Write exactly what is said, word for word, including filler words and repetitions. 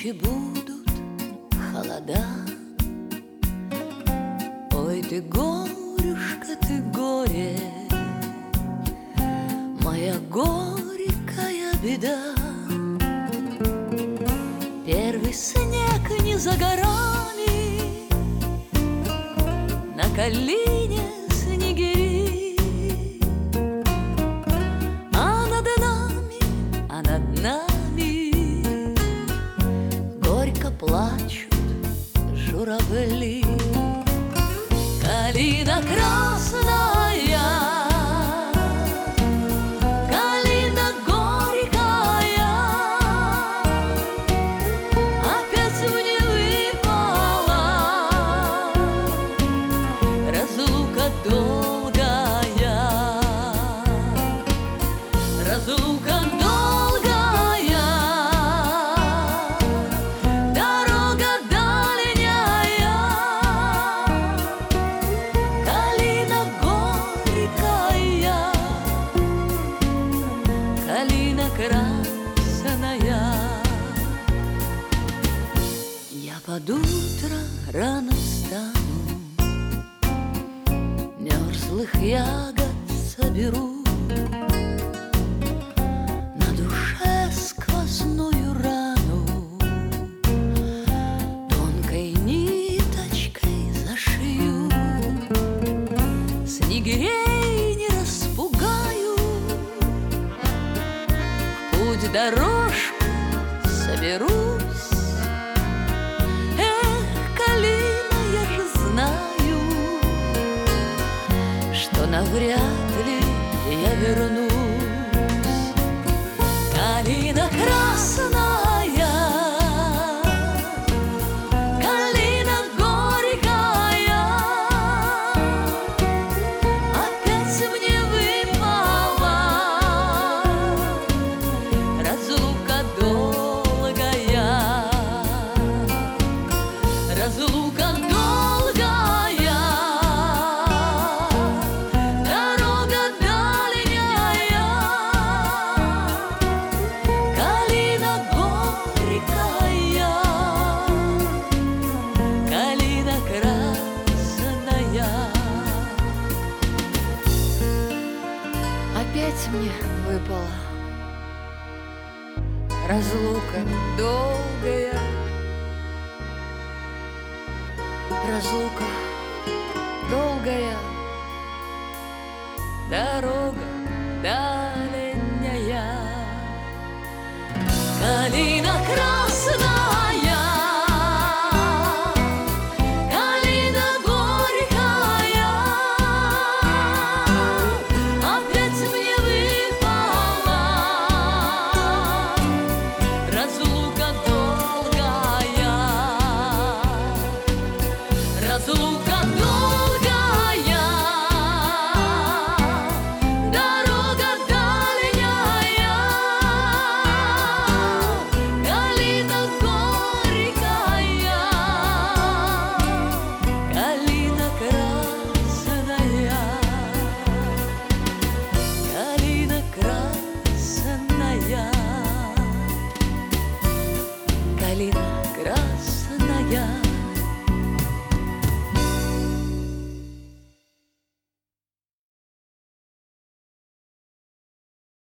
Нынче будут холода. Ой, ты горюшка, ты горе, моя горькая беда. Первый снег не за горами, на калине снегири, а над нами, а над нами горько плачут журавли. Калина красная, калина горькая, опять мне выпала разлука долгая, разлука долгая, дорога дальняя. Калина горькая, калина красная. Я под утро рано встану, мерзлых ягод соберу, на душе сквозную рану тонкой ниточкой зашью. Снегирей не распугаю, в путь дорожку соберусь. Эх, калина, я же знаю, что навряд ли я вернусь. Калина красная, калина горькая, опять мне выпала разлука долгая, разлука долгая, дорога дальняя. Калина горькая, калина красная. Опять мне выпала разлука долгая, разлука долгая, дорога дальняя. Калина красная, калина горькая, опять мне выпала разлука долгая, разлука долгая, дорога дальняя. Калина горькая, калина красная, калина красная, калина красная.